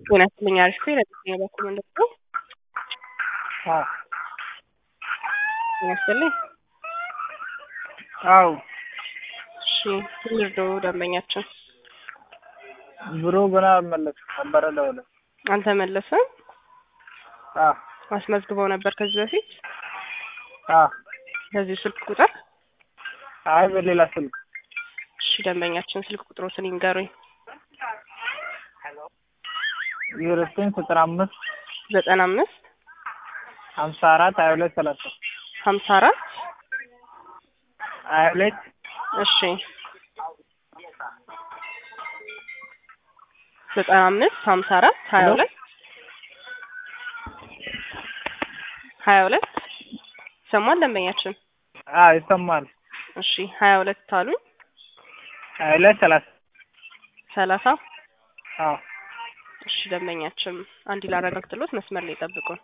ጤና ይስጥልኝ አሪፍ ነው ለኛ በኩል እንደው አዎ ጤና ይስጥልኝ አዎ እሺ ምንድነው ደንበኛችን ብሩ ገና መለስ ነበር ደውሎ አንተ መለሰ አዎ አስመዝግበው ነበር ከዚህ በፊት አዎ ከዚህ ስልክ ቁጥር አይ በሌላ ስልክ እሺ ደንበኛችን ስልክ ቁጥሩን ይንገሩኝ 0995 95 54 22 30 54 22 እሺ 95 54 22 22 ሰማን ደንበኛችን አዎ ይሰማል እሺ 22 አሉኝ 22 30 አዎ እሺ ደንበኛችን አንድ ላረጋግጥሎት መስመር ላይ ጠብቁን